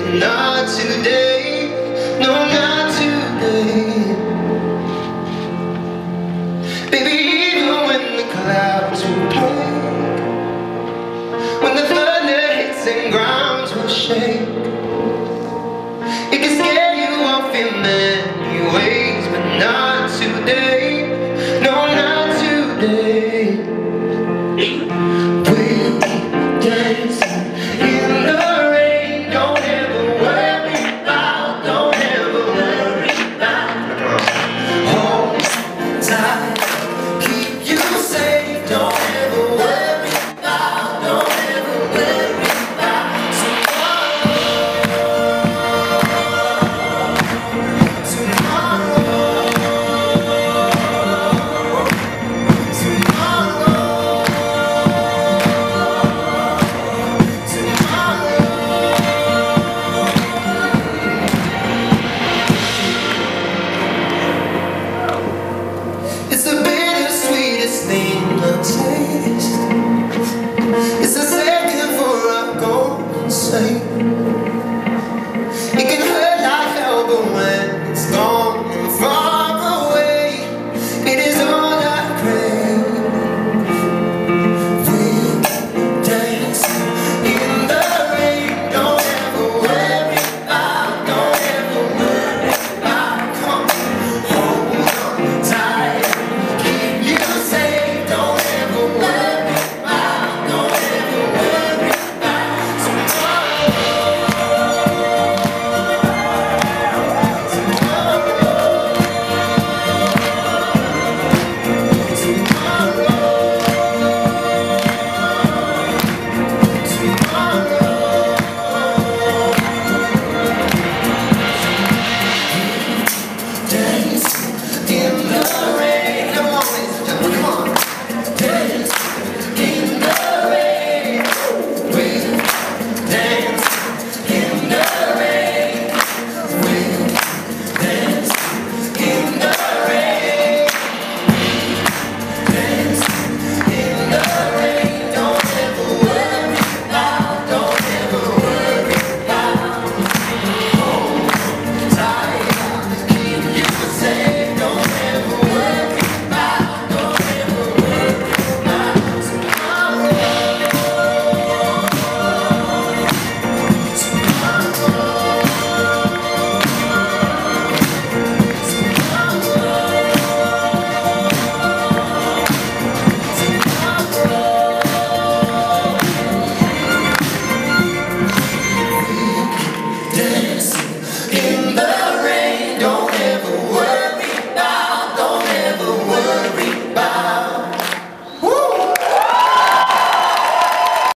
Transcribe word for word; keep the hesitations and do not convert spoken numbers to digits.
but not today. No, not today. Baby, even when the clouds will break, when the thunder hits and grounds will shake, it can scare you off in many ways, but not today. No, not today. We'll dance in the rain. Don't ever worry about, don't ever worry about. Hold tight, keep you safe. Don't ever worry about, don't ever worry about tomorrow. Tomorrow. It's the bittersweetest thing I taste. It's a second for a golden sight. It can hurt like hell, but when it's gone and far away, it is all I crave. We'll dance in the rain. Don't ever worry about, don't ever worry about. Come on, hold on tight. In the rain, don't ever worry about, don't ever worry about.